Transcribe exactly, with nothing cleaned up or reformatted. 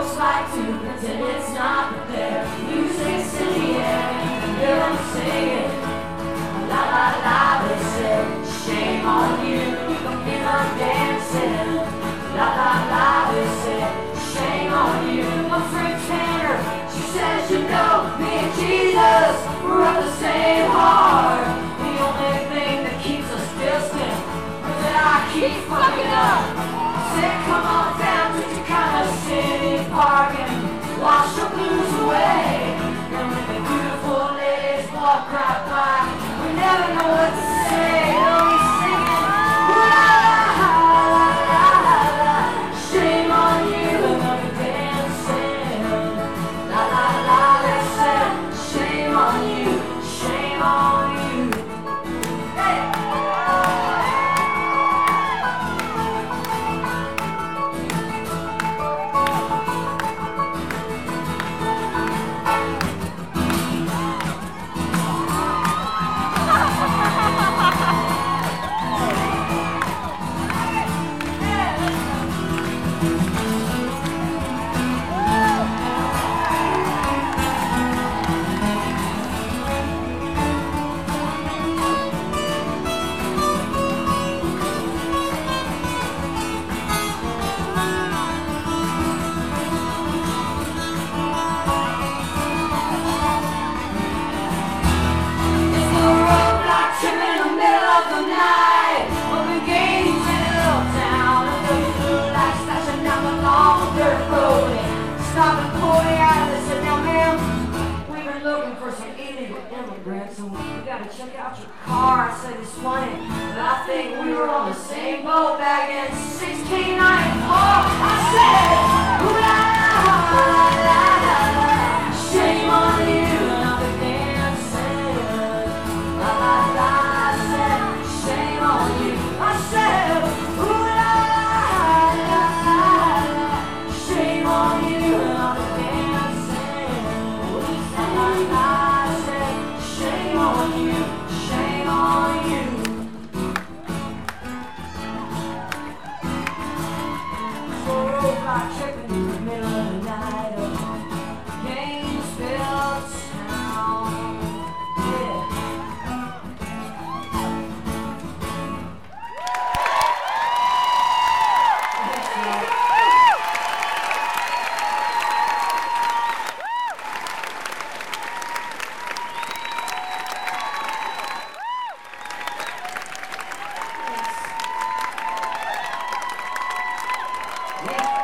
folks like to pretend it's not, but their music's in the air. Hear them singing, la la la, they say, shame on you, don't give up dancing. La la la, they say, shame on you. My friend Tanner, she says, you know, me and Jesus, we're of the same heart. The only thing that keeps us distant is that I keep fucking up. I said, come on down to Chicana City Park and wash your blues away. And when the beautiful ladies walk right by, we never know what to say. They'll be singing, la la la la la, shame on you, another dancing. La la la, they said, shame on you, shame on you. Hey! Stopping forty hours, they said, now ma'am, we've been looking for some illegal immigrants and we gotta check out your car. I said, it's funny, but I think we were on the same boat back in sixteen ninety-four. I said, ooh la la la la la, shame on you, another dancing. La la la, I said, shame on you. I said, ooh la la la la, shame on you. I said, shame on you, shame on you. So roadblock tripping in the middle of the night, of Gainesville town. Yeah. Yeah.